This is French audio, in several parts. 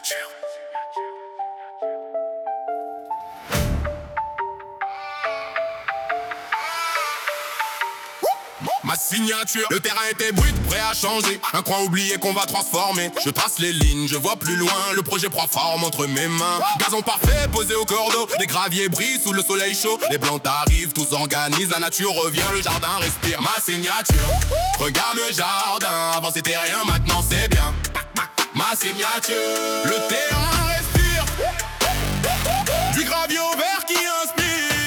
signature. Ma signature, le terrain était brut, prêt à changer. Un coin oublié qu'on va transformer. Je trace les lignes, je vois plus loin. Le projet prend forme entre mes mains. Gazon parfait, posé au cordeau. Les graviers brillent sous le soleil chaud. Les plantes arrivent, tout s'organise. La nature revient, le jardin respire. Ma signature, regarde le jardin. Avant c'était rien, maintenant c'est bien. Ma signature, le terrain respire. Du gravier au vert qui inspire.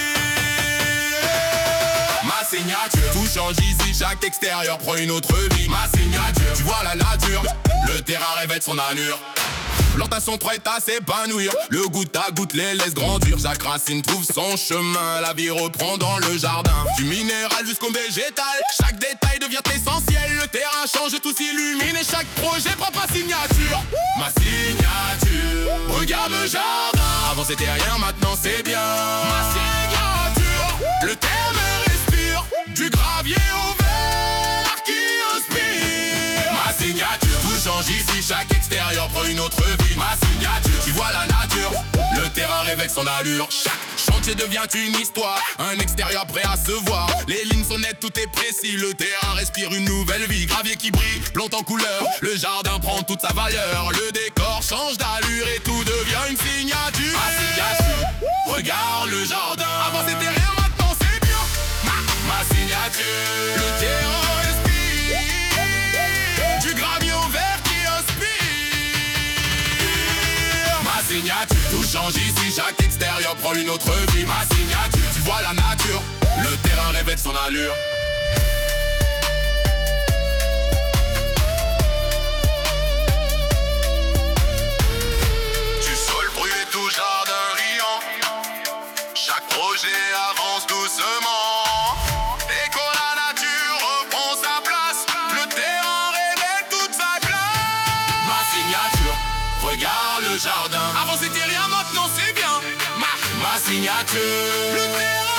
Ma signature, tout change ici, chaque extérieur prend une autre vie. Ma signature, tu vois la nature, le terrain révèle son allure. Plantations prêtes à s'épanouir, le goutte à goutte les laisse grandir. Chaque racine trouve son chemin, la vie reprend dans le jardin. Du minéral jusqu'au végétal, chaque détail devient essentiel. Le terrain change, tout s'illumine et chaque projet prend ma signature. Ma signature, regarde le jardin. Avant c'était rien, maintenant c'est bien. Ma signature, le terrain respire. Du gravier au vert qui inspire. Ma signature, tout change ici, chaque extérieur prend une autre vie. Ma signature, tu vois la nature, le terrain révèle son allure. Chaque chantier devient une histoire, un extérieur prêt à se voir. Les lignes sont nettes, tout est précis, le terrain respire une nouvelle vie. Gravier qui brille, plante en couleur, le jardin prend toute sa valeur. Le décor change d'allure et tout devient une signature. Ma signature, regarde le jardin. Avant c'était rien, maintenant c'est bien. Ma signature, le terrain respire. Du gravier au vert qui inspire. Ma signature, tout change ici, chaque extérieur prend une autre vie. Ma signature, tu vois la nature, le terrain révèle son allure. Du sol brûlé, tout jardin riant. Chaque projet avance doucement. Et quand la nature reprend sa place, le terrain révèle toute sa glace. Ma signature, regarde le jardin. Avant c'était rien, maintenant c'est bien. Ma signature, le terrain